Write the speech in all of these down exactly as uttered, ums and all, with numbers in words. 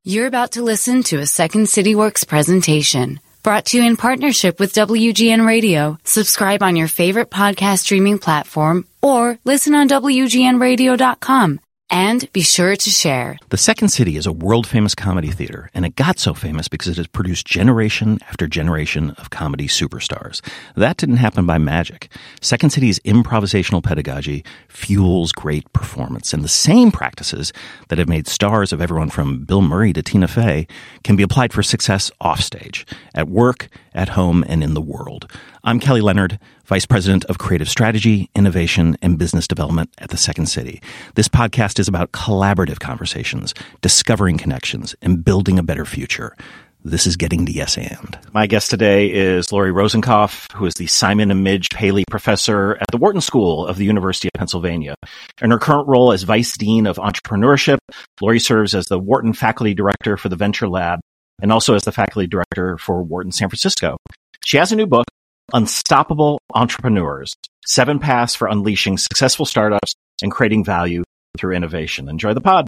You're about to listen to a Second City Works presentation brought to you in partnership with W G N Radio. Subscribe on your favorite podcast streaming platform or listen on W G N radio dot com. And be sure to share. The Second City is a world-famous comedy theater, and it got so famous because it has produced generation after generation of comedy superstars. That didn't happen by magic. Second City's improvisational pedagogy fuels great performance, and the same practices that have made stars of everyone from Bill Murray to Tina Fey can be applied for success offstage, at work, at home, and in the world. I'm Kelly Leonard, Vice President of Creative Strategy, Innovation, and Business Development at the Second City. This podcast is about collaborative conversations, discovering connections, and building a better future. This is Getting to Yes And. My guest today is Lori Rosenkopf, who is the Simon and Midge Paley Professor at the Wharton School of the University of Pennsylvania. In her current role as Vice Dean of Entrepreneurship, Lori serves as the Wharton Faculty Director for the Venture Lab and also as the Faculty Director for Wharton San Francisco. She has a new book, Unstoppable Entrepreneurs, Seven Paths for Unleashing Successful Startups and Creating Value Through Innovation. Enjoy the pod.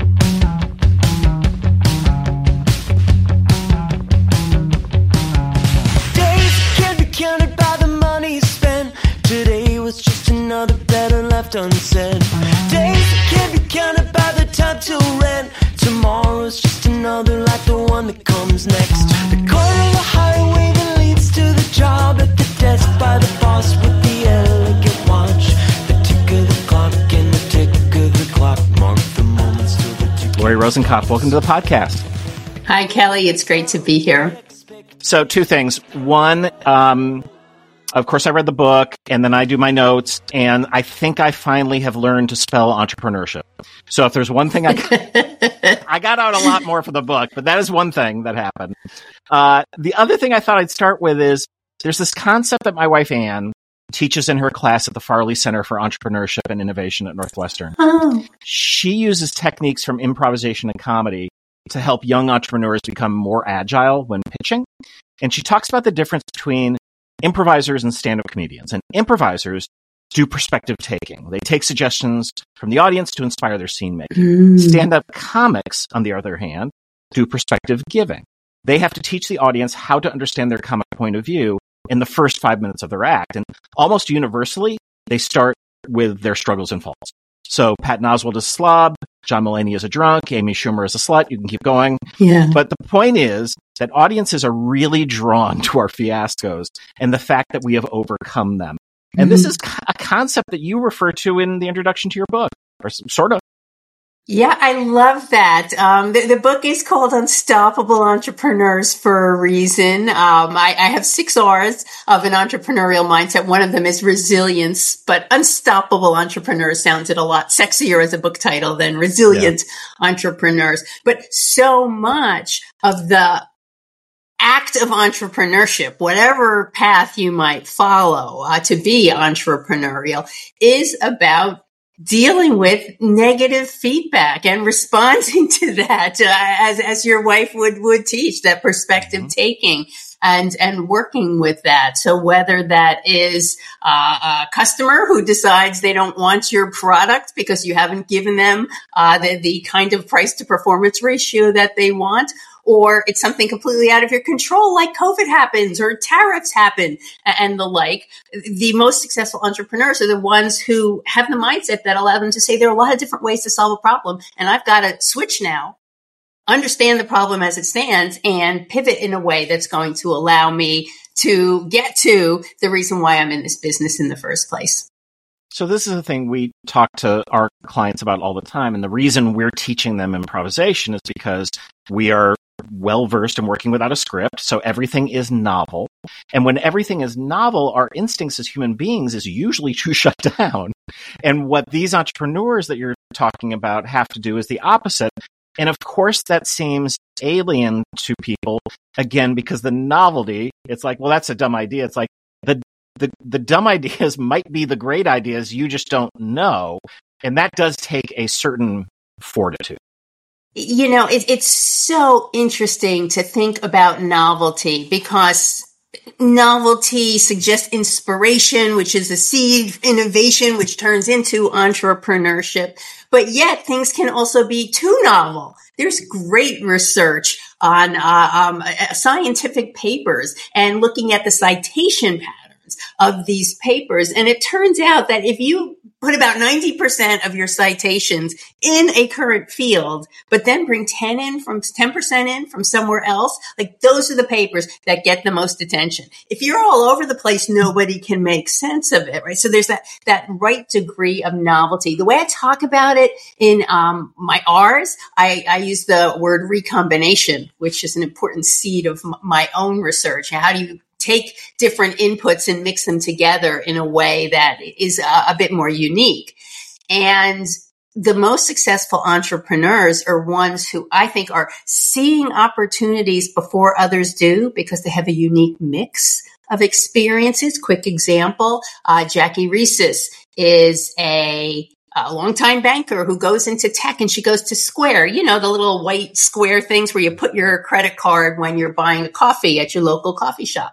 Days can't be counted by the money you spend. Today was just another letter left unsaid. Days can't be counted by the time till rent. Tomorrow's just another like the one that comes next. The corner of the highway that leads to the job at the desk by the boss with the elegant watch. The tick of the clock and the tick of the clock mark the moments till the tick. Lori Rosenkopf, welcome to the podcast. Hi, Kelly. It's great to be here. So two things. One, um, of course, I read the book, and then I do my notes, and I think I finally have learned to spell entrepreneurship. So if there's one thing I I got out a lot more for the book, but that is one thing that happened. Uh, the other thing I thought I'd start with is there's this concept that my wife, Anne, teaches in her class at the Farley Center for Entrepreneurship and Innovation at Northwestern. Oh. She uses techniques from improvisation and comedy to help young entrepreneurs become more agile when pitching. And she talks about the difference between improvisers and stand-up comedians. And improvisers do perspective taking. They take suggestions from the audience to inspire their scene making. Mm. Stand-up comics, on the other hand, do perspective giving. They have to teach the audience how to understand their comic point of view in the first five minutes of their act. And almost universally, they start with their struggles and faults. So Patton Oswalt is a slob, John Mulaney is a drunk, Amy Schumer is a slut. You can keep going. Yeah. But the point is that audiences are really drawn to our fiascos and the fact that we have overcome them. And mm-hmm. this is a concept that you refer to in the introduction to your book, or sort of. Yeah, I love that. Um, the, the book is called Unstoppable Entrepreneurs for a reason. Um, I, I have six R's of an entrepreneurial mindset. One of them is resilience, but Unstoppable Entrepreneurs sounded a lot sexier as a book title than Resilient yeah. Entrepreneurs. But so much of the act of entrepreneurship, whatever path you might follow uh, to be entrepreneurial, is about dealing with negative feedback and responding to that, uh, as as your wife would would teach, that perspective taking and and working with that. So whether that is uh, a customer who decides they don't want your product because you haven't given them uh, the the kind of price to performance ratio that they want, or it's something completely out of your control, like COVID happens or tariffs happen and the like. The most successful entrepreneurs are the ones who have the mindset that allow them to say there are a lot of different ways to solve a problem, and I've got to switch now, understand the problem as it stands, and pivot in a way that's going to allow me to get to the reason why I'm in this business in the first place. So this is a thing we talk to our clients about all the time. And the reason we're teaching them improvisation is because we are well-versed in working without a script. So everything is novel. And when everything is novel, our instincts as human beings is usually to shut down. And what these entrepreneurs that you're talking about have to do is the opposite. And of course, that seems alien to people, again, because the novelty, it's like, well, that's a dumb idea. It's like the the the dumb ideas might be the great ideas. You just don't know. And that does take a certain fortitude. You know, it, it's so interesting to think about novelty, because novelty suggests inspiration, which is a seed, innovation, which turns into entrepreneurship. but yet things can also be too novel. There's great research on uh, um, scientific papers and looking at the citation patterns of these papers. And it turns out that if you put about ninety percent of your citations in a current field, but then bring ten in from ten percent in from somewhere else, like those are the papers that get the most attention. If you're all over the place, nobody can make sense of it, right? So there's that, that right degree of novelty. The way I talk about it in, um, my R's, I, I use the word recombination, which is an important seed of m- my own research. How do you take different inputs and mix them together in a way that is a, a bit more unique? And the most successful entrepreneurs are ones who I think are seeing opportunities before others do because they have a unique mix of experiences. Quick example, uh, Jackie Reeses is a a longtime banker who goes into tech, and she goes to Square, you know, the little white square things where you put your credit card when you're buying a coffee at your local coffee shop.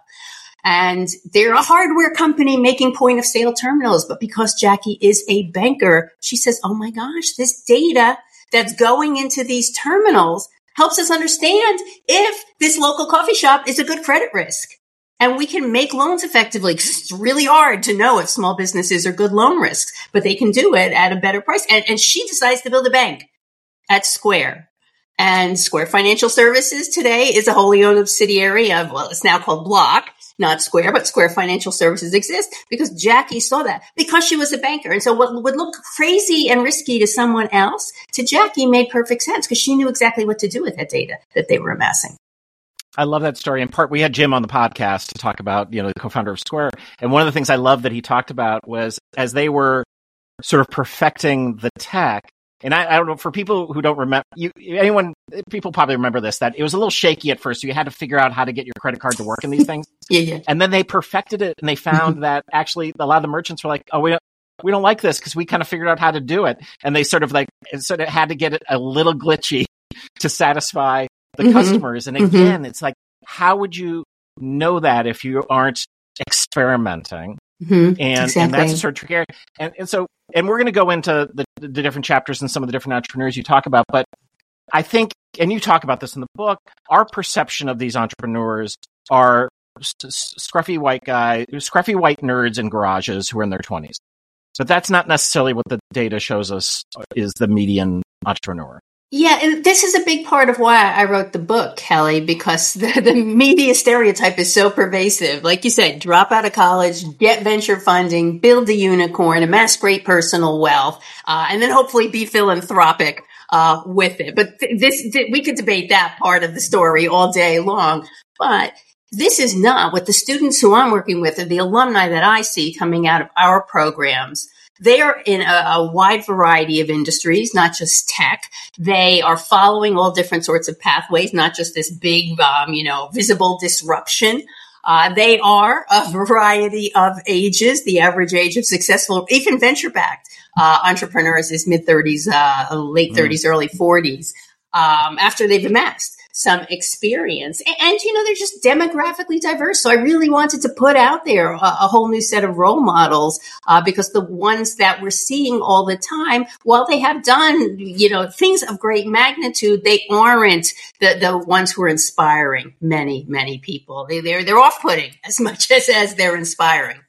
And they're a hardware company making point of sale terminals. But because Jackie is a banker, she says, oh my gosh, this data that's going into these terminals helps us understand if this local coffee shop is a good credit risk. And we can make loans effectively because it's really hard to know if small businesses are good loan risks, but they can do it at a better price. And, and she decides to build a bank at Square. And Square Financial Services today is a wholly owned subsidiary of, well, it's now called Block, not Square, but Square Financial Services exists because Jackie saw that because she was a banker. And so what would look crazy and risky to someone else, to Jackie made perfect sense because she knew exactly what to do with that data that they were amassing. I love that story. In part, we had Jim on the podcast to talk about, you know, the co-founder of Square. And one of the things I love that he talked about was as they were sort of perfecting the tech, and I, I don't know, for people who don't remember, you, anyone, people probably remember this, that it was a little shaky at first. So you had to figure out how to get your credit card to work in these things. yeah, yeah. And then they perfected it, and they found that actually a lot of the merchants were like, oh, we don't, we don't like this because we kind of figured out how to do it. And they sort of like, sort of had to get it a little glitchy to satisfy the mm-hmm. customers. And again, mm-hmm. it's like, how would you know that if you aren't experimenting? Mm-hmm. And, exactly. and that's a sort of tricky area. And, and so, and we're going to go into the, the different chapters and some of the different entrepreneurs you talk about. But I think, and you talk about this in the book, our perception of these entrepreneurs are scruffy white guy, scruffy white nerds in garages who are in their twenties. But that's not necessarily what the data shows us is the median entrepreneur. Yeah, and this is a big part of why I wrote the book, Kelly, because the, the media stereotype is so pervasive. Like you said, drop out of college, get venture funding, build a unicorn, amass great personal wealth, uh, and then hopefully be philanthropic uh, with it. But th- this, th- we could debate that part of the story all day long. But this is not what the students who I'm working with or the alumni that I see coming out of our programs. They are in a, a wide variety of industries, not just tech. They are following all different sorts of pathways, not just this big, um, you know, visible disruption. Uh, they are a variety of ages. The average age of successful, even venture-backed uh, entrepreneurs is mid-thirties, uh, late thirties, mm. early forties, um, after they've amassed some experience. And, and, you know, they're just demographically diverse. So I really wanted to put out there a, a whole new set of role models, uh, because the ones that we're seeing all the time, while they have done, you know, things of great magnitude, they aren't the, the ones who are inspiring many, many people. They, they're, they're off-putting as much as, as they're inspiring.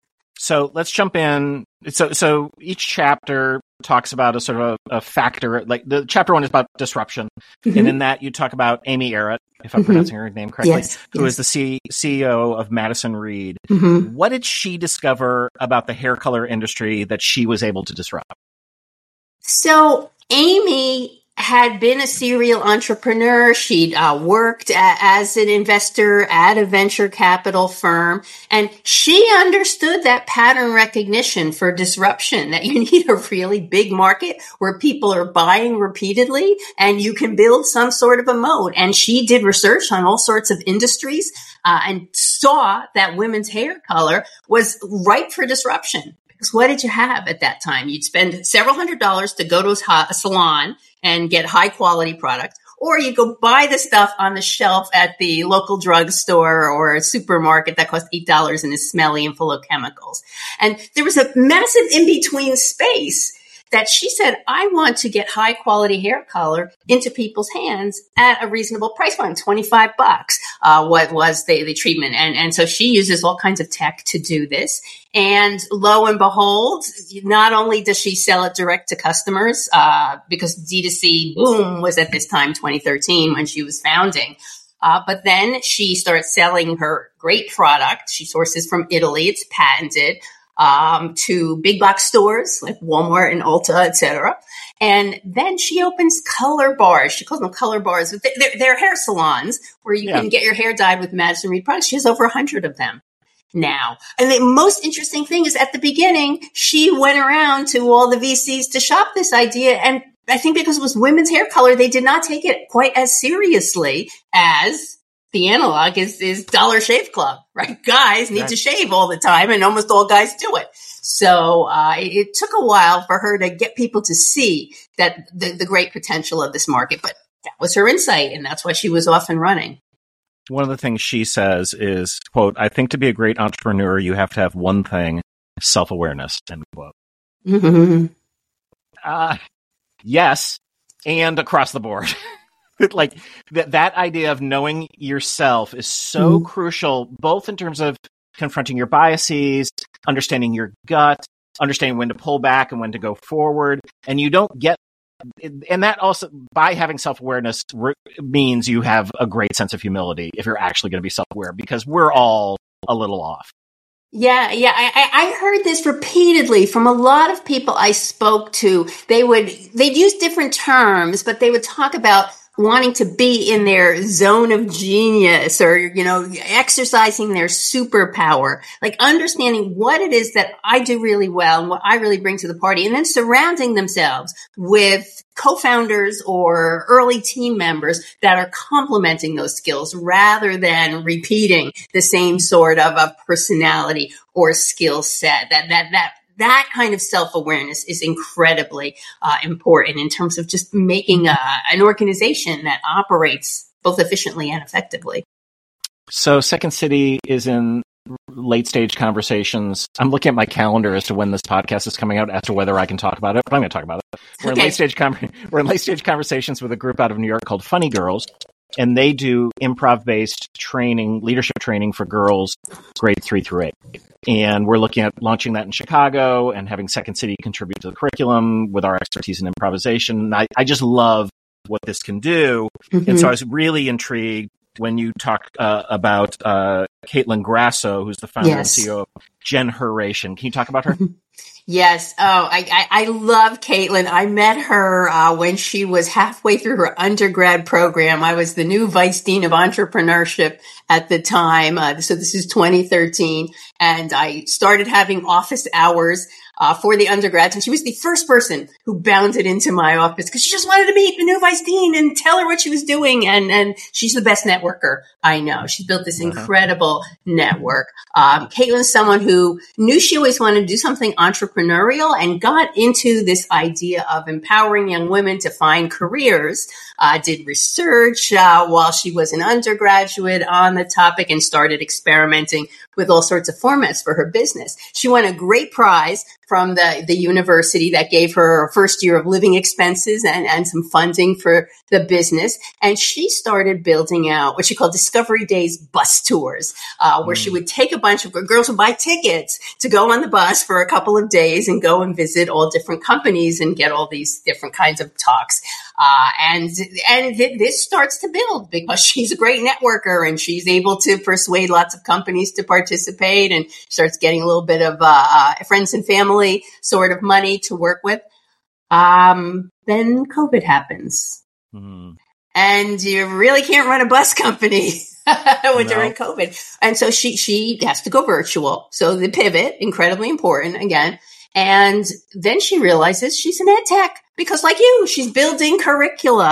So let's jump in. So, so each chapter talks about a sort of a, a factor, like the chapter one is about disruption. Mm-hmm. And in that you talk about Amy Errett, if I'm mm-hmm. pronouncing her name correctly, yes, who yes. is the C- CEO of Madison Reed. Mm-hmm. What did she discover about the hair color industry that she was able to disrupt? So Amy had been a serial entrepreneur. She'd uh, worked a- as an investor at a venture capital firm. And she understood that pattern recognition for disruption, that you need a really big market where people are buying repeatedly and you can build some sort of a moat. And she did research on all sorts of industries uh, and saw that women's hair color was ripe for disruption. Because what did you have at that time? You'd spend several hundred dollars to go to a salon and get high quality product, or you go buy the stuff on the shelf at the local drugstore or a supermarket that costs eight dollars and is smelly and full of chemicals. And there was a massive in-between space that she said, I want to get high quality hair color into people's hands at a reasonable price point, twenty-five bucks, uh, what was the, the treatment. And, and so she uses all kinds of tech to do this. And lo and behold, not only does she sell it direct to customers, uh, because D two C boom was at this time, twenty thirteen, when she was founding. Uh, but then she starts selling her great product. She sources from Italy. It's patented, um, to big box stores like Walmart and Ulta, et cetera. And then she opens color bars. She calls them color bars. They're, they're hair salons where you yeah. can get your hair dyed with Madison Reed products. She has over a hundred of them now. And the most interesting thing is at the beginning, she went around to all the V Cs to shop this idea. And I think because it was women's hair color, they did not take it quite as seriously as the analog is, is Dollar Shave Club, right? Guys need right. to shave all the time, and almost all guys do it. So uh, it took a while for her to get people to see that the, the great potential of this market. But that was her insight, and that's why she was off and running. One of the things she says is, quote, I think to be a great entrepreneur, you have to have one thing, self-awareness, end quote. Mm-hmm. Uh, yes, and across the board. Like that, that idea of knowing yourself is so mm. crucial, both in terms of confronting your biases, understanding your gut, understanding when to pull back and when to go forward. And you don't get, and that also, by having self-awareness re- means you have a great sense of humility if you're actually going to be self-aware, because we're all a little off. Yeah, yeah. I, I heard this repeatedly from a lot of people I spoke to. They would, they'd use different terms, but they would talk about wanting to be in their zone of genius, or, you know, exercising their superpower, like understanding what it is that I do really well and what I really bring to the party, and then surrounding themselves with co-founders or early team members that are complementing those skills rather than repeating the same sort of a personality or skill set. That, that, that, That kind of self-awareness is incredibly uh, important in terms of just making a, an organization that operates both efficiently and effectively. So Second City is in late stage conversations. I'm looking at my calendar as to when this podcast is coming out, as to whether I can talk about it, but I'm going to talk about it. We're okay. in late stage com- we're in late stage conversations with a group out of New York called Funny Girls, and they do improv-based training, leadership training for girls grade three through eight. And we're looking at launching that in Chicago and having Second City contribute to the curriculum with our expertise in improvisation. I, I just love what this can do. Mm-hmm. And so I was really intrigued when you talk uh, about uh, Caitlin Grasso, who's the founder yes. and C E O of Generation. Can you talk about her? Yes. Oh, I, I, I love Caitlin. I met her uh, when she was halfway through her undergrad program. I was the new vice dean of entrepreneurship at the time. Uh, so this is twenty thirteen. And I started having office hours uh, for the undergrads. And she was the first person who bounded into my office because she just wanted to meet the new vice dean and tell her what she was doing. And, and she's the best networker I know. She's built this incredible network. Um, Caitlin's someone who knew she always wanted to do something entrepreneurial and got into this idea of empowering young women to find careers, uh, did research uh, while she was an undergraduate on the topic, and started experimenting with all sorts of formats for her business. She won a great prize from the, the university that gave her her first year of living expenses and, and some funding for the business. And she started building out what she called Discovery Days bus tours, uh, where mm. she would take a bunch of girls would buy tickets to go on the bus for a couple of days and go and visit all different companies and get all these different kinds of talks. Uh, and, and th- this starts to build because she's a great networker and she's able to persuade lots of companies to participate, and starts getting a little bit of, uh, uh friends and family sort of money to work with. Um, then COVID happens. Mm. And you really can't run a bus company during no. COVID. And so she, she has to go virtual. So the pivot, incredibly important again. And then she realizes she's an ed tech because, like you, she's building curricula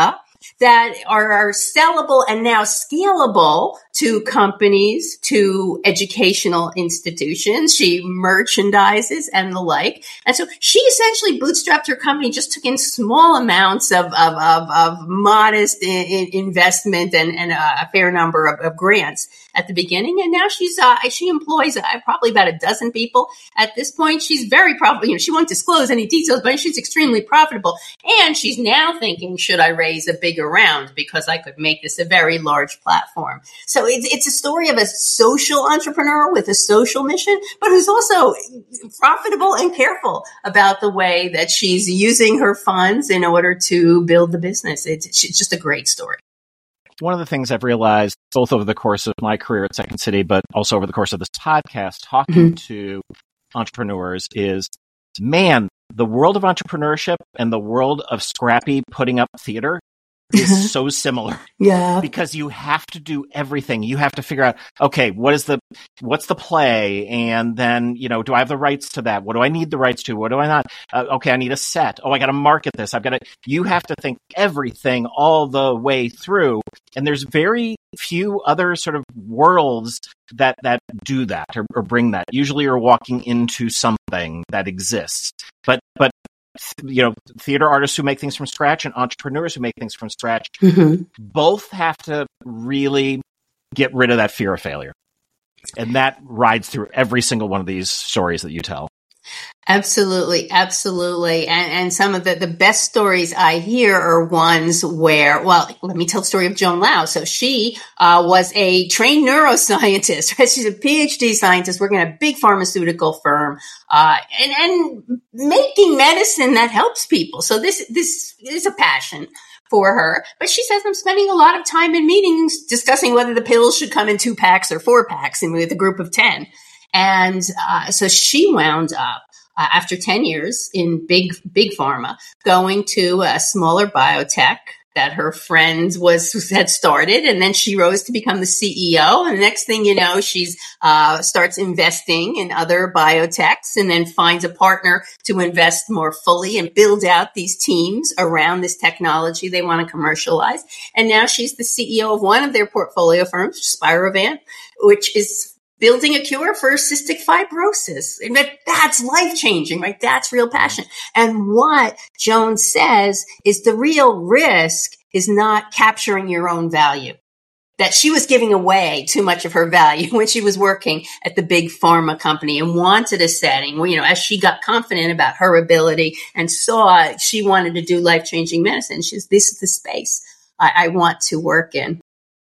that are, are sellable and now scalable to companies, to educational institutions. She merchandises and the like. And so she essentially bootstrapped her company, just took in small amounts of, of, of, of modest in, in investment and, and a fair number of, of grants at the beginning. And now she's, uh, she employs uh, probably about a dozen people at this point. She's very profitable. You know, she won't disclose any details, but she's extremely profitable. And she's now thinking, should I raise a bigger round? Because I could make this a very large platform. So it's, it's a story of a social entrepreneur with a social mission, but who's also profitable and careful about the way that she's using her funds in order to build the business. It's, it's just a great story. One of the things I've realized both over the course of my career at Second City, but also over the course of this podcast, talking mm-hmm. to entrepreneurs is, man, the world of entrepreneurship and the world of scrappy putting up theater is so similar. Yeah. Because you have to do everything. You have to figure out, okay, what is the, what's the play? And then, you know, do I have the rights to that? What do I need the rights to? What do I not? Uh, okay, I need a set. Oh, I got to market this. I've got to, you have to think everything all the way through. And there's very few other sort of worlds that, that do that or, or bring that. Usually you're walking into something that exists. But, but, you know, theater artists who make things from scratch and entrepreneurs who make things from scratch, mm-hmm. both have to really get rid of that fear of failure. And that rides through every single one of these stories that you tell. Absolutely. Absolutely. And, and some of the, the best stories I hear are ones where, well, let me tell the story of Joan Lau. So she, uh, was a trained neuroscientist, right? She's a PhD scientist working at a big pharmaceutical firm, uh, and, and making medicine that helps people. So this, this is a passion for her. But she says, I'm spending a lot of time in meetings discussing whether the pills should come in two packs or four packs and with a group of ten. And, uh, so she wound up, Uh, after ten years in big, big pharma, going to a smaller biotech that her friend was, had started. And then she rose to become the C E O. And the next thing you know, she's, uh, starts investing in other biotechs and then finds a partner to invest more fully and build out these teams around this technology they want to commercialize. And now she's the C E O of one of their portfolio firms, Spirovant, which is building a cure for cystic fibrosis. And that, that's life-changing, right? That's real passion. And what Joan says is the real risk is not capturing your own value. That she was giving away too much of her value when she was working at the big pharma company and wanted a setting where, you know, as she got confident about her ability and saw she wanted to do life-changing medicine, she's, this is the space I, I want to work in.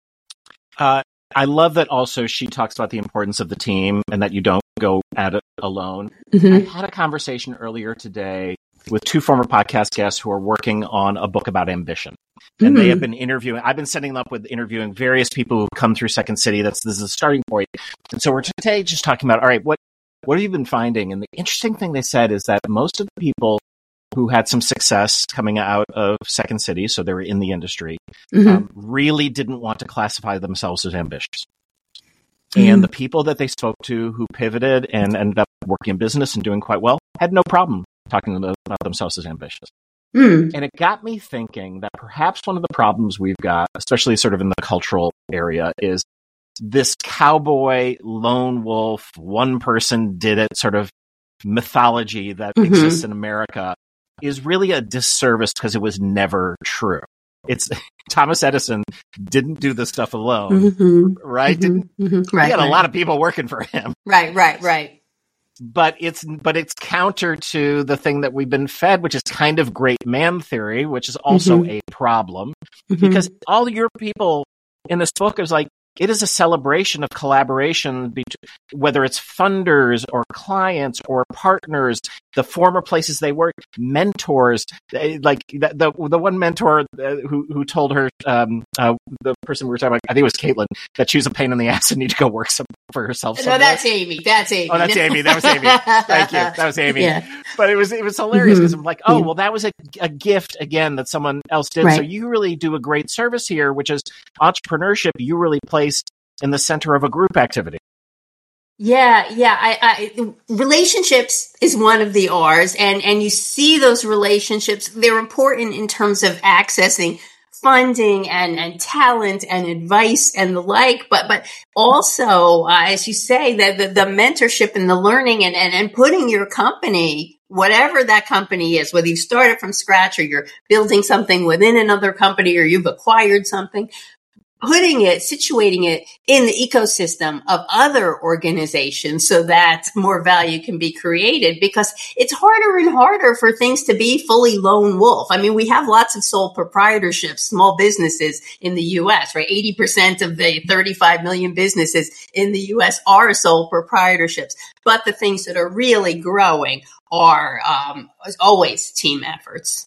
Uh, I love that also she talks about the importance of the team and that you don't go at it alone. Mm-hmm. I had a conversation earlier today with two former podcast guests who are working on a book about ambition. And mm-hmm. they have been interviewing, I've been setting them up with interviewing various people who've come through Second City. That's, this is a starting point. And so we're today just talking about, all right, what, what have you been finding? And the interesting thing they said is that most of the people who had some success coming out of Second City, so they were in the industry, mm-hmm. um, really didn't want to classify themselves as ambitious. Mm-hmm. And the people that they spoke to who pivoted and ended up working in business and doing quite well had no problem talking about themselves as ambitious. Mm. And it got me thinking that perhaps one of the problems we've got, especially sort of in the cultural area, is this cowboy, lone wolf, one person did it sort of mythology that mm-hmm. exists in America is really a disservice because it was never true. It's Thomas Edison didn't do this stuff alone, mm-hmm. right? Mm-hmm. Didn't, mm-hmm. right? He had right. a lot of people working for him. Right, right, right. But it's but it's counter to the thing that we've been fed, which is kind of great man theory, which is also mm-hmm. a problem mm-hmm. because all your people in this book is like, it is a celebration of collaboration, whether it's funders or clients or partners, the former places they work, mentors. Like the the, the one mentor who who told her, um, uh, the person we were talking about, I think it was Caitlin, that she was a pain in the ass and need to go work some for herself. Somewhere. No, that's Amy. That's Amy. Oh, that's Amy. That was Amy. Thank you. That was Amy. Yeah. But it was it was hilarious because mm-hmm. I'm like, oh, yeah. well, that was a, a gift again that someone else did. Right. So you really do a great service here, which is entrepreneurship. You really placed in the center of a group activity. Yeah, yeah. I, I, relationships is one of the R's, and, and you see those relationships. They're important in terms of accessing funding and, and talent and advice and the like, but, but also, uh, as you say, the, the, the mentorship and the learning and, and, and putting your company, whatever that company is, whether you started from scratch or you're building something within another company or you've acquired something, putting it, situating it in the ecosystem of other organizations so that more value can be created, because it's harder and harder for things to be fully lone wolf. I mean, we have lots of sole proprietorships, small businesses in the U S, right? eighty percent of the thirty-five million businesses in the U S are sole proprietorships. But the things that are really growing are um, always team efforts.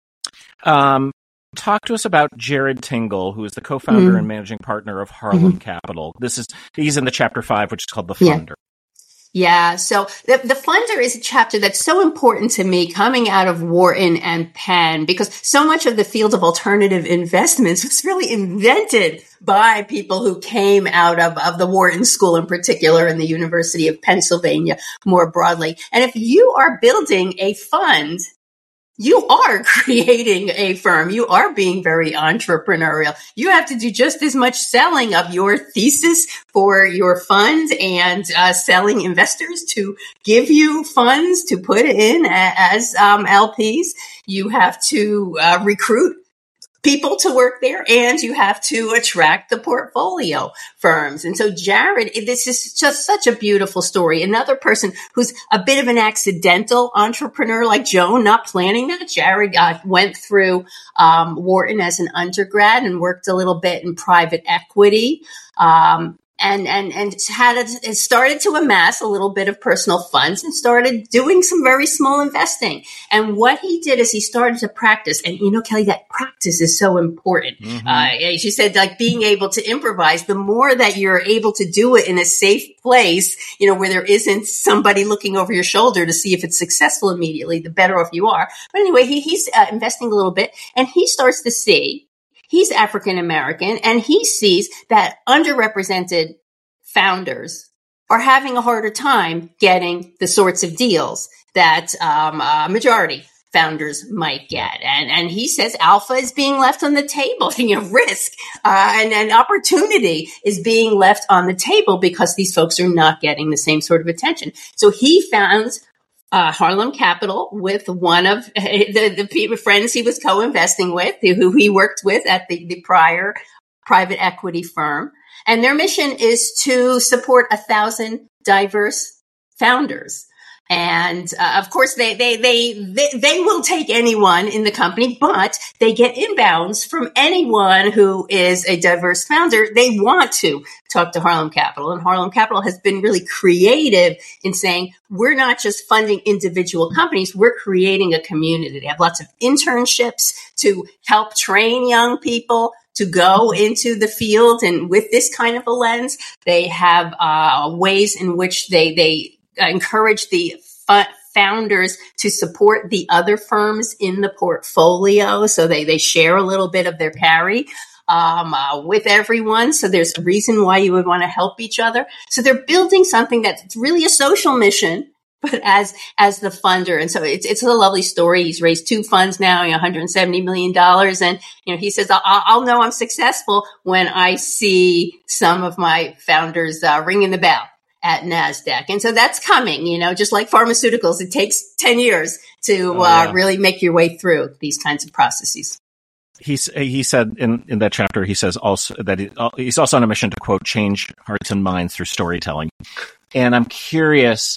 Um, Talk to us about Jared Tingle, who is the co-founder mm. and managing partner of Harlem mm-hmm. Capital. This is he's in the chapter five, which is called The Funder. Yeah. yeah. So the, the Funder is a chapter that's so important to me coming out of Wharton and Penn, because so much of the field of alternative investments was really invented by people who came out of, of the Wharton School in particular and the University of Pennsylvania more broadly. And if you are building a fund, you are creating a firm. You are being very entrepreneurial. You have to do just as much selling of your thesis for your fund and uh, selling investors to give you funds to put in as um, L Ps. You have to uh, recruit people to work there, and you have to attract the portfolio firms. And so Jared, this is just such a beautiful story. Another person who's a bit of an accidental entrepreneur like Joan, not planning that. Jared uh, went through um, Wharton as an undergrad and worked a little bit in private equity. Um, And, and, and had it started to amass a little bit of personal funds and started doing some very small investing. And what he did is he started to practice. And, you know, Kelly, that practice is so important. Mm-hmm. Uh, as you said, like being able to improvise, the more that you're able to do it in a safe place, you know, where there isn't somebody looking over your shoulder to see if it's successful immediately, the better off you are. But anyway, he, he's uh, investing a little bit, and he starts to see, he's African American, and he sees that underrepresented founders are having a harder time getting the sorts of deals that um, uh, majority founders might get. And and he says alpha is being left on the table. You know, risk uh, and, and opportunity is being left on the table because these folks are not getting the same sort of attention. So he found Uh, Harlem Capital with one of uh, the, the friends he was co-investing with, who he worked with at the, the prior private equity firm. And their mission is to support a thousand diverse founders. And uh, of course, they, they, they, they, they will take anyone in the company, but they get inbounds from anyone who is a diverse founder. They want to talk to Harlem Capital, and Harlem Capital has been really creative in saying, we're not just funding individual companies, we're creating a community. They have lots of internships to help train young people to go into the field. And with this kind of a lens, they have uh, ways in which they, they, encourage the f- founders to support the other firms in the portfolio. So they, they share a little bit of their carry um, uh, with everyone. So there's a reason why you would want to help each other. So they're building something that's really a social mission, but as, as the funder. And so it's, it's a lovely story. He's raised two funds now, one hundred seventy million dollars. And, you know, he says, I'll, I'll know I'm successful when I see some of my founders uh, ringing the bell at NASDAQ. And so that's coming, you know, just like pharmaceuticals, it takes ten years to oh, yeah. uh, really make your way through these kinds of processes. He's, he said in, in that chapter, he says also that he, he's also on a mission to, quote, change hearts and minds through storytelling. And I'm curious,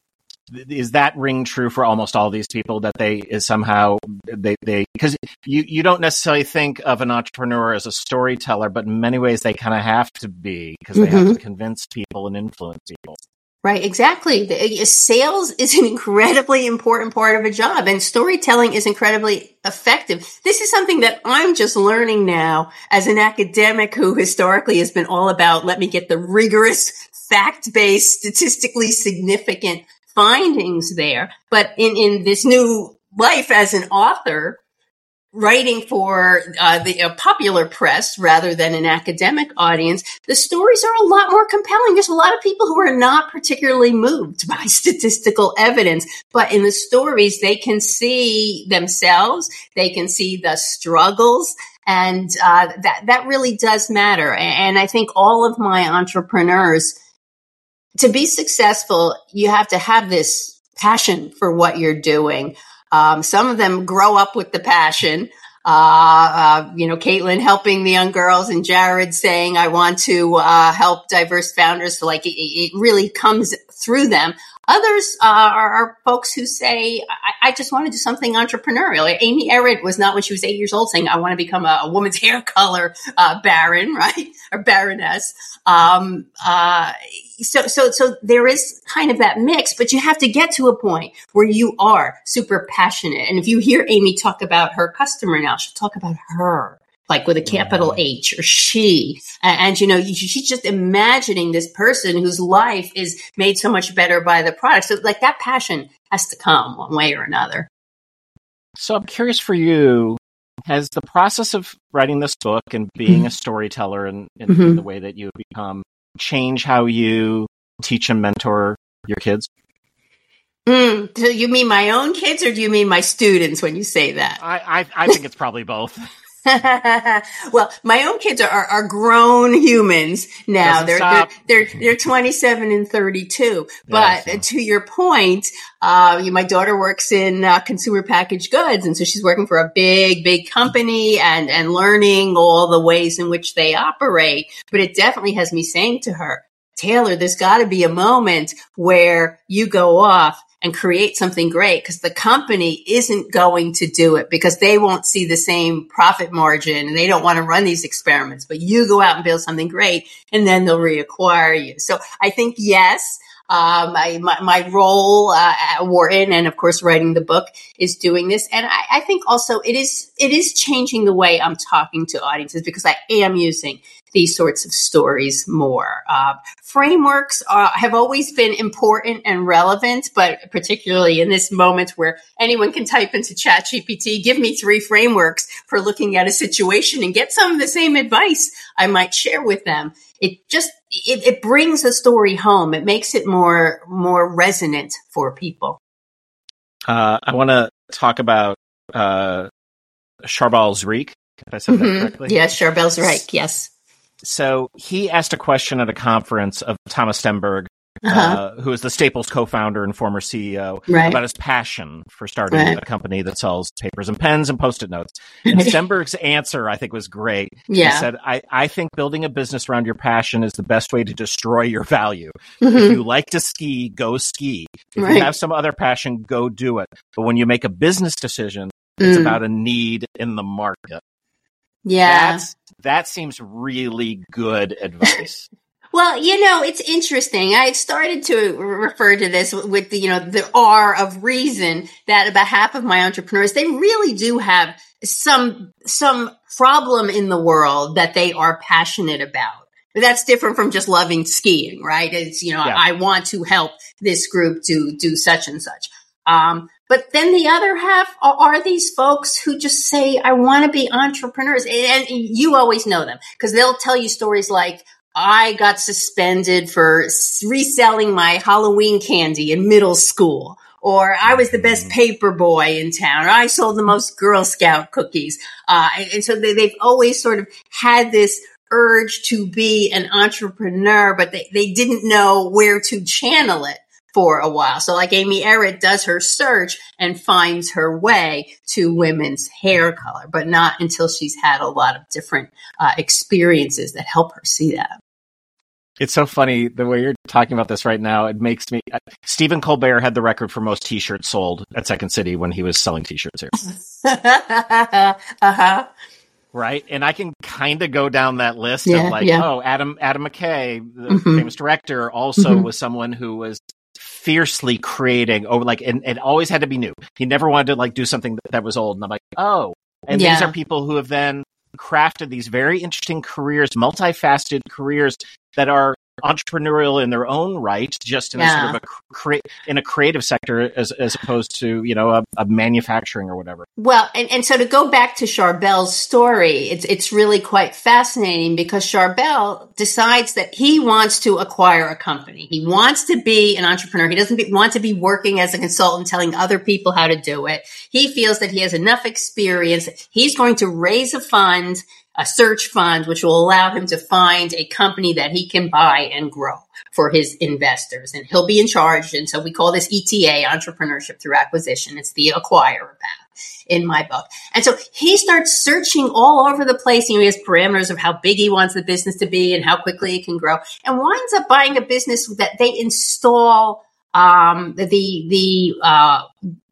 is that ring true for almost all these people, that they is somehow they they because you you don't necessarily think of an entrepreneur as a storyteller, but in many ways they kind of have to be, because they mm-hmm. have to convince people and influence people. Right, exactly. The, sales is an incredibly important part of a job, and storytelling is incredibly effective. This is something that I'm just learning now as an academic who historically has been all about, let me get the rigorous, fact-based, statistically significant findings there. But in, in this new life as an author, writing for uh, the uh, popular press rather than an academic audience, the stories are a lot more compelling. There's a lot of people who are not particularly moved by statistical evidence, but in the stories, they can see themselves, they can see the struggles, And uh, that that really does matter. And I think all of my entrepreneurs, to be successful, you have to have this passion for what you're doing. Um, some of them grow up with the passion. Uh, uh, you know, Caitlin helping the young girls and Jared saying, I want to uh, help diverse founders. So like it, it really comes through them. Others uh, are, are folks who say, I, I just want to do something entrepreneurial. Amy Errett was not when she was eight years old saying, I want to become a, a woman's hair color uh, baron, right? Or baroness. Um, uh, so, so, so there is kind of that mix, but you have to get to a point where you are super passionate. And if you hear Amy talk about her customer now, she'll talk about her. Like with a capital H or she. And, and, you know, she's just imagining this person whose life is made so much better by the product. So like that passion has to come one way or another. So I'm curious for you, has the process of writing this book and being mm-hmm. a storyteller in, in, mm-hmm. in the way that you have become change how you teach and mentor your kids? Mm, so you mean my own kids or do you mean my students when you say that? I, I, I think it's probably both. Well, my own kids are, are, are grown humans now. They're, they're, they're, they're twenty-seven and thirty-two. But yeah, so. To your point, uh, my daughter works in uh, consumer packaged goods. And so she's working for a big, big company and, and learning all the ways in which they operate. But it definitely has me saying to her, Taylor, there's got to be a moment where you go off and create something great because the company isn't going to do it because they won't see the same profit margin and they don't want to run these experiments. But you go out and build something great and then they'll reacquire you. So I think, yes, um, I, my, my role uh, at Wharton and, of course, writing the book is doing this. And I, I think also it is it is changing the way I'm talking to audiences because I am using these sorts of stories more. Uh, frameworks are, have always been important and relevant, but particularly in this moment where anyone can type into ChatGPT, give me three frameworks for looking at a situation and get some of the same advice I might share with them. It just, it, it brings the story home. It makes it more, more resonant for people. Uh, I want to talk about, uh, Charbel Zreik. If I said mm-hmm. that correctly? Yes, Charbel Zreik. Yes. So he asked a question at a conference of Thomas Stenberg, uh-huh. uh, who is the Staples co-founder and former C E O, right. about his passion for starting right. a company that sells papers and pens and Post-it notes. And Stenberg's answer, I think, was great. Yeah. He said, I, I think building a business around your passion is the best way to destroy your value. Mm-hmm. If you like to ski, go ski. If right. you have some other passion, go do it. But when you make a business decision, it's mm. about a need in the market. Yeah. That's, that seems really good advice. Well, you know, it's interesting. I started to refer to this with the, you know, the R of reason that about half of my entrepreneurs, they really do have some, some problem in the world that they are passionate about. That's different from just loving skiing, right? It's, you know, yeah. I want to help this group to do such and such. Um, but then the other half are, are these folks who just say, I want to be entrepreneurs. And you always know them because they'll tell you stories like, I got suspended for reselling my Halloween candy in middle school, or I was the best paper boy in town, or I sold the most Girl Scout cookies. Uh, and, and so they, they've always sort of had this urge to be an entrepreneur, but they, they didn't know where to channel it for a while. So like Amy Errett does her search and finds her way to women's hair color, but not until she's had a lot of different uh, experiences that help her see that. It's so funny the way you're talking about this right now. It makes me, uh, Stephen Colbert had the record for most t-shirts sold at Second City when he was selling t-shirts here. uh-huh. Right. And I can kind of go down that list yeah, of like, yeah. oh, Adam, Adam McKay, the mm-hmm. famous director, also mm-hmm. was someone who was fiercely creating over like, and it always had to be new. He never wanted to like do something that, that was old. And I'm like, oh, and yeah. these are people who have then crafted these very interesting careers, multifaceted careers that are entrepreneurial in their own right, just in Yeah. a sort of a cre- in a creative sector as as opposed to, you know, a, a manufacturing or whatever. Well, and, and so to go back to Charbel's story, it's it's really quite fascinating because Charbel decides that he wants to acquire a company. He wants to be an entrepreneur. He doesn't be, want to be working as a consultant telling other people how to do it. He feels that he has enough experience. He's going to raise a fund, a search fund, which will allow him to find a company that he can buy and grow for his investors. And he'll be in charge. And so we call this E T A, Entrepreneurship Through Acquisition. It's the acquirer path in my book. And so he starts searching all over the place. You know, he has parameters of how big he wants the business to be and how quickly it can grow, and winds up buying a business that they install um, the, the, uh,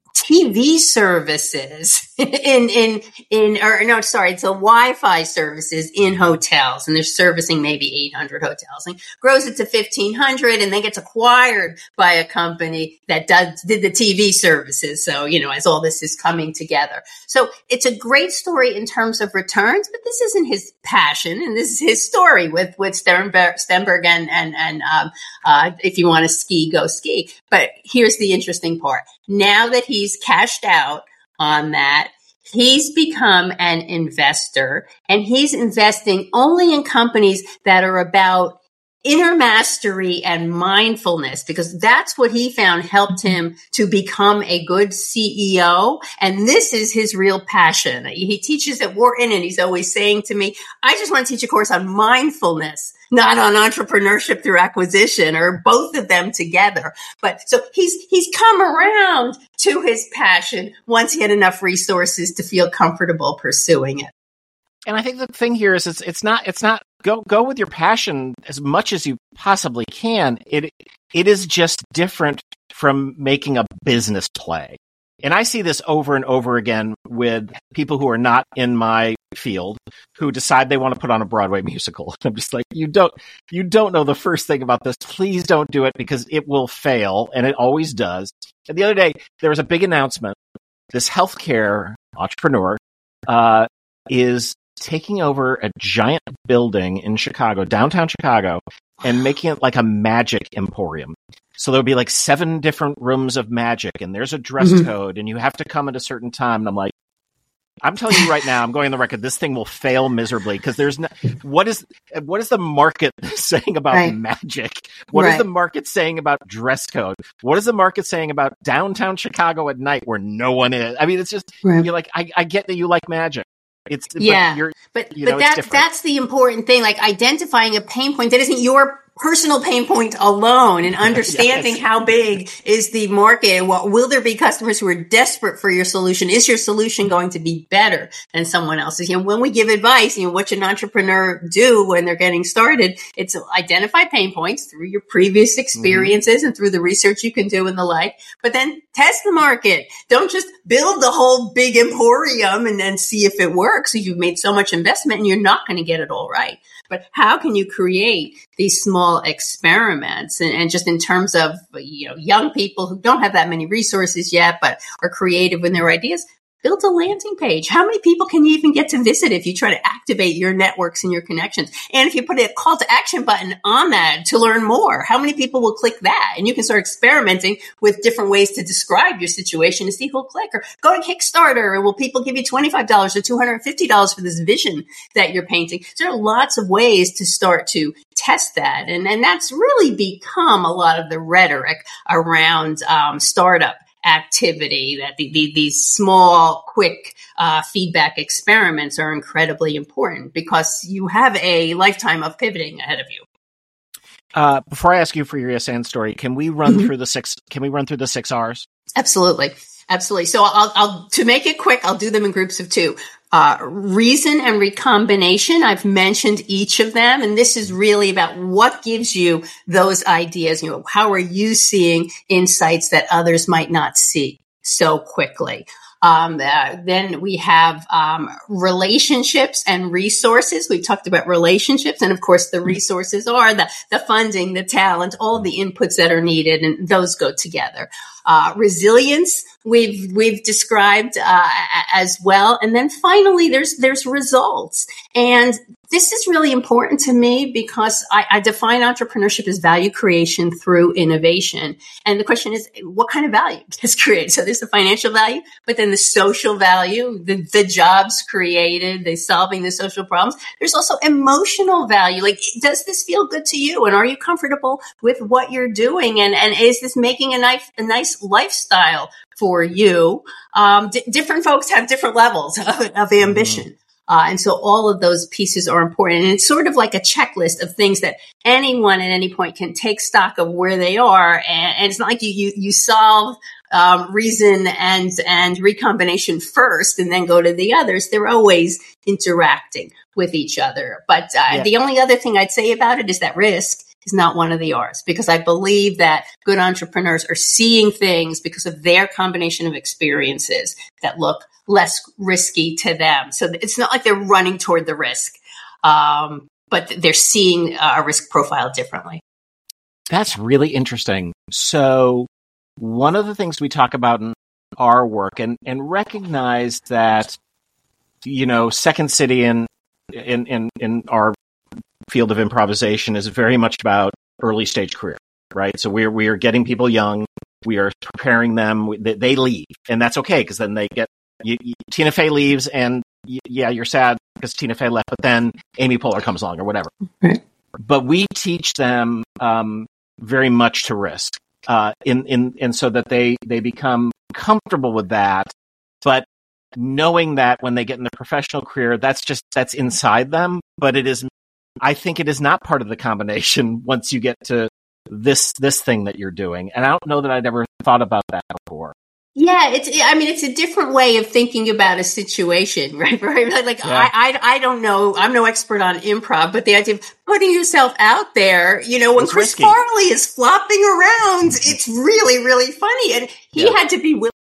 T V services in, in, in, or no, sorry, it's a Wi-Fi services in hotels, and they're servicing maybe eight hundred hotels, and grows it to fifteen hundred, and then gets acquired by a company that does, did the T V services. So, you know, as all this is coming together. So it's a great story in terms of returns, but this isn't his passion, and this is his story with, with Sternberg, Stenberg and, and, and, um, uh, if you want to ski, go ski. But here's the interesting part. Now that he's cashed out on that, he's become an investor, and he's investing only in companies that are about inner mastery and mindfulness, because that's what he found helped him to become a good C E O. And this is his real passion. He teaches at Wharton, and he's always saying to me, I just want to teach a course on mindfulness, not on entrepreneurship through acquisition, or both of them together. But so he's, he's come around to his passion once he had enough resources to feel comfortable pursuing it. And I think the thing here is it's it's not it's not go go with your passion as much as you possibly can. It it is just different from making a business play. And I see this over and over again with people who are not in my field who decide they want to put on a Broadway musical. I'm just like, you don't you don't know the first thing about this. Please don't do it, because it will fail, and it always does. And the other day there was a big announcement. This healthcare entrepreneur uh, is taking over a giant building in Chicago, downtown Chicago, and making it like a magic emporium. So there'll be like seven different rooms of magic, and there's a dress mm-hmm. code, and you have to come at a certain time. And I'm like, I'm telling you right now, I'm going on the record, this thing will fail miserably, because there's no, what is, what is the market saying about right. magic? What right. is the market saying about dress code? What is the market saying about downtown Chicago at night where no one is? I mean, it's just, right. you're like, I, I get that you like magic. It's, yeah, but, you're, but, you but know, that's, that's the important thing, like identifying a pain point that isn't your personal pain point alone, and understanding yes. how big is the market. What, will there be customers who are desperate for your solution? Is your solution going to be better than someone else's? You know, when we give advice, you know, what should an entrepreneur do when they're getting started? It's identify pain points through your previous experiences mm-hmm. and through the research you can do and the like, but then test the market. Don't just build the whole big emporium and then see if it works. You've made so much investment and you're not going to get it all right. But how can you create these small experiments? And, and just in terms of, you know, young people who don't have that many resources yet, but are creative in their ideas, build a landing page. How many people can you even get to visit if you try to activate your networks and your connections? And if you put a call to action button on that to learn more, how many people will click that? And you can start experimenting with different ways to describe your situation to see who'll click. Or go to Kickstarter, and will people give you twenty-five dollars or two hundred fifty dollars for this vision that you're painting? So there are lots of ways to start to test that. And, and that's really become a lot of the rhetoric around um, startup activity, that the, the, these small, quick uh, feedback experiments are incredibly important, because you have a lifetime of pivoting ahead of you. Uh, before I ask you for your S A N story, can we run mm-hmm. through the six? Can we run through the six R's? Absolutely, absolutely. So I'll, I'll to make it quick, I'll do them in groups of two. Uh, reason and recombination. I've mentioned each of them, and this is really about what gives you those ideas. You know, how are you seeing insights that others might not see so quickly? Um, uh, then we have um, relationships and resources. We talked about relationships, and of course, the resources are the the funding, the talent, all the inputs that are needed, and those go together. Uh, resilience, we've we've described uh, as well. And then finally, there's there's results. And this is really important to me because I, I define entrepreneurship as value creation through innovation. And the question is, what kind of value is created? So there's the financial value, but then the social value, the, the jobs created, the solving the social problems. There's also emotional value. Like, does this feel good to you? And are you comfortable with what you're doing? And, and is this making a nice, a nice lifestyle for you? Um, d- different folks have different levels of, of ambition. Mm-hmm. Uh, and so all of those pieces are important. And it's sort of like a checklist of things that anyone at any point can take stock of where they are. And, and it's not like you, you, you solve um, reason and, and recombination first and then go to the others. They're always interacting with each other. But uh, yeah. The only other thing I'd say about it is that risk is not one of the R's, because I believe that good entrepreneurs are seeing things because of their combination of experiences that look less risky to them. So it's not like they're running toward the risk, um, but they're seeing a risk profile differently. That's really interesting. So one of the things we talk about in our work and, and recognize that, you know, Second City in, in, in, in our field of improvisation is very much about early stage career, right? So we're, we are getting people young. We are preparing them. They, they leave, and that's okay, because then they get, you, you, Tina Fey leaves, and you, yeah, you're sad because Tina Fey left, but then Amy Poehler comes along or whatever. Right. But we teach them um, very much to risk, uh, in, in, and so that they, they become comfortable with that, but knowing that when they get in their professional career, that's just, that's inside them, but it is, I think it is not part of the combination once you get to this, this thing that you're doing. And I don't know that I'd ever thought about that before. Yeah, it's, I mean, it's a different way of thinking about a situation, right? Right? Like, yeah. I, I, I don't know, I'm no expert on improv, but the idea of putting yourself out there, you know, when it's Chris risky. Farley is flopping around, it's really, really funny. And he yeah. had to be willing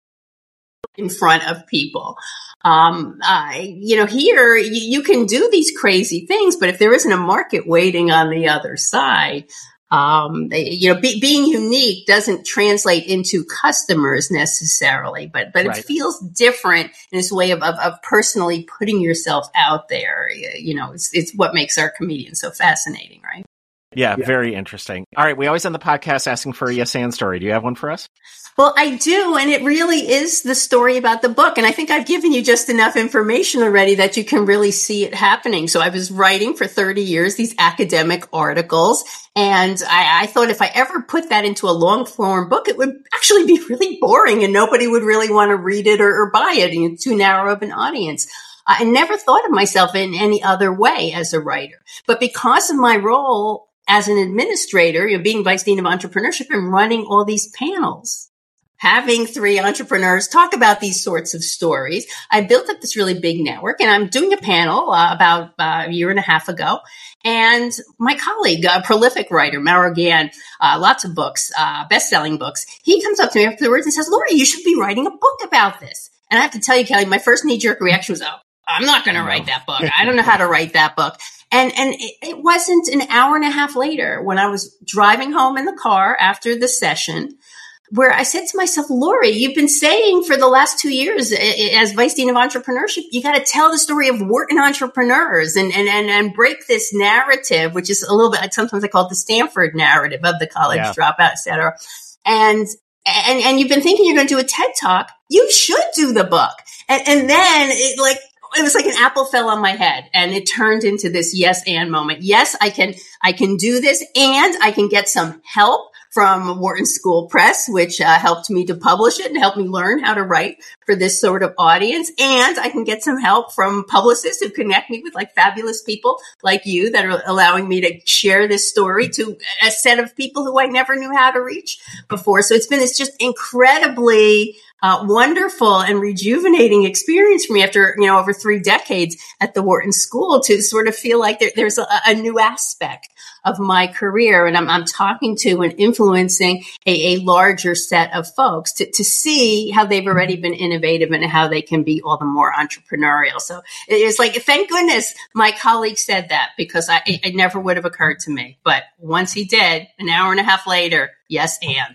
in front of people. Um, uh, you know, here you, you can do these crazy things, but if there isn't a market waiting on the other side, Um, you know, be, being unique doesn't translate into customers necessarily, but, but right. It feels different in this way of, of, of personally putting yourself out there. You know, it's, it's what makes our comedians so fascinating, right? Yeah, yeah, very interesting. All right. We always end the podcast asking for a yes and story. Do you have one for us? Well, I do. And it really is the story about the book. And I think I've given you just enough information already that you can really see it happening. So I was writing for thirty years, these academic articles. And I, I thought if I ever put that into a long form book, it would actually be really boring and nobody would really want to read it or, or buy it. You know, too narrow of an audience. I never thought of myself in any other way as a writer. But because of my role as an administrator, you know, being vice dean of entrepreneurship and running all these panels, having three entrepreneurs talk about these sorts of stories, I built up this really big network. And I'm doing a panel uh, about uh, a year and a half ago. And my colleague, a prolific writer, Mauro Guillen, uh, lots of books, uh, best-selling books, he comes up to me afterwards and says, "Lori, you should be writing a book about this." And I have to tell you, Kelly, my first knee-jerk reaction was, "Oh, I'm not going to write that book. I don't know how to write that book." And, and it, it wasn't an hour and a half later when I was driving home in the car after the session where I said to myself, "Lori, you've been saying for the last two years as vice dean of entrepreneurship, you got to tell the story of Wharton entrepreneurs and, and, and, and break this narrative," which is a little bit, sometimes I call it the Stanford narrative of the college yeah. dropout, et cetera. And, and, and you've been thinking you're going to do a TED Talk. You should do the book. And, and then it like, it was like an apple fell on my head and it turned into this yes and moment. Yes, I can, I can do this and I can get some help from Wharton School Press, which uh, helped me to publish it and helped me learn how to write for this sort of audience. And I can get some help from publicists who connect me with like fabulous people like you that are allowing me to share this story to a set of people who I never knew how to reach before. So it's been this just incredibly Uh, wonderful and rejuvenating experience for me after, you know, over three decades at the Wharton School to sort of feel like there, there's a, a new aspect of my career. And I'm, I'm talking to and influencing a, a larger set of folks to, to see how they've already been innovative and how they can be all the more entrepreneurial. So it's like, thank goodness my colleague said that because I, it, it never would have occurred to me. But once he did, an hour and a half later, yes, and.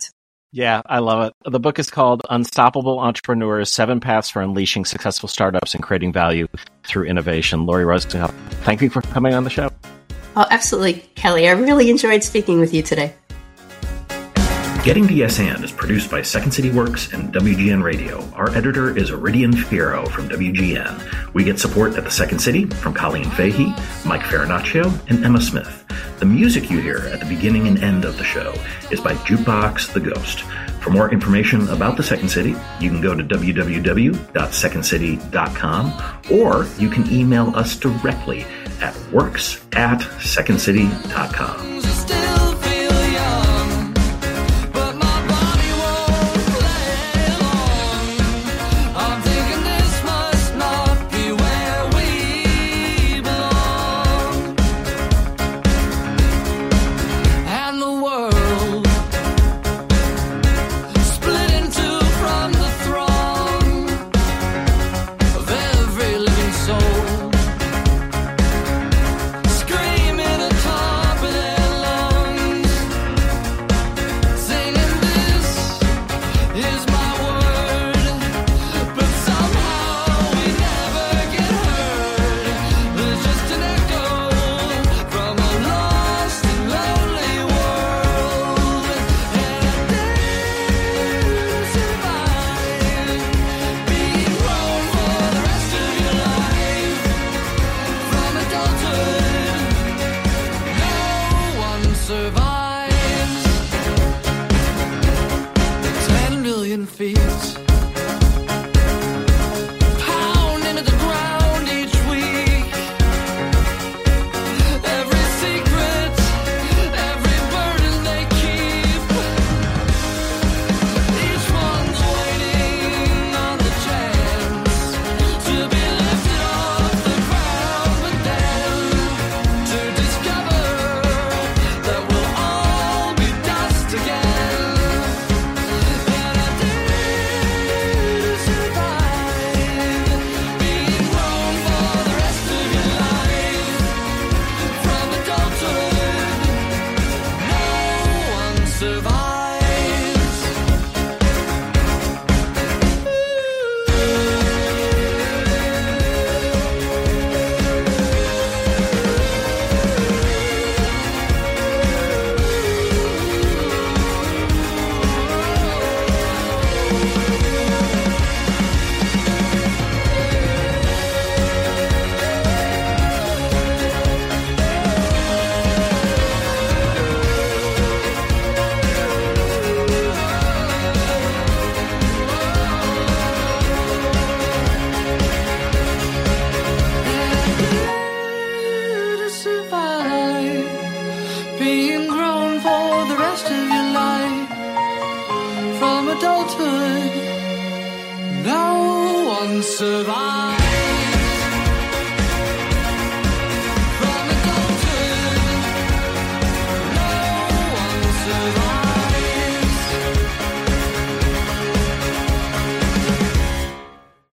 Yeah, I love it. The book is called Unstoppable Entrepreneurs, Seven Paths for Unleashing Successful Startups and Creating Value Through Innovation. Lori Rosenthal, thank you for coming on the show. Oh, absolutely, Kelly. I really enjoyed speaking with you today. Getting to Yes And is produced by Second City Works and W G N Radio. Our editor is Iridian Fierro from W G N. We get support at the Second City from Colleen Fahey, Mike Farinaccio, and Emma Smith. The music you hear at the beginning and end of the show is by Jukebox the Ghost. For more information about the Second City, you can go to w w w dot second city dot com or you can email us directly at works at second city dot com. Survive. From adulthood, no one survives.